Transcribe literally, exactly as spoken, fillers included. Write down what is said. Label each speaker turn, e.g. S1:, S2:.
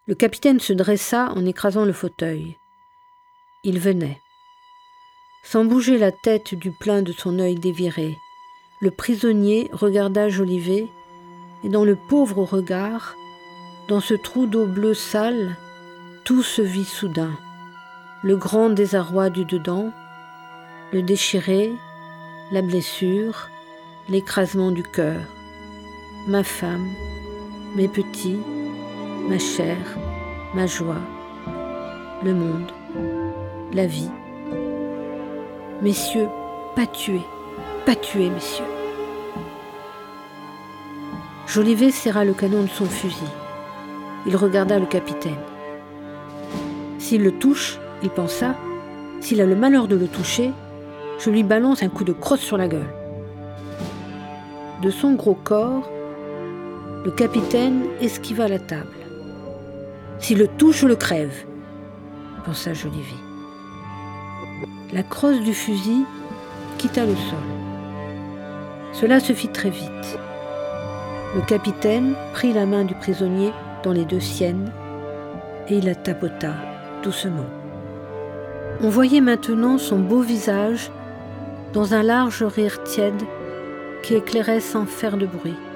S1: Le capitaine se dressa en écrasant le fauteuil. Il venait. Sans bouger la tête du plein de son œil déviré, le prisonnier regarda Jolivet, et dans le pauvre regard, dans ce trou d'eau bleue sale, tout se vit soudain. Le grand désarroi du dedans, le déchiré, la blessure, l'écrasement du cœur. Ma femme, mes petits, ma chair, ma joie, le monde, la vie. Messieurs, pas tués, pas tués, messieurs. Jolivet serra le canon de son fusil. Il regarda le capitaine. S'il le touche, il pensa, s'il a le malheur de le toucher, je lui balance un coup de crosse sur la gueule. De son gros corps, le capitaine esquiva la table. S'il le touche, je le crève, pensa Jolivet. La crosse du fusil quitta le sol. Cela se fit très vite. Le capitaine prit la main du prisonnier dans les deux siennes et il la tapota doucement. On voyait maintenant son beau visage dans un large rire tiède qui éclairait sans faire de bruit.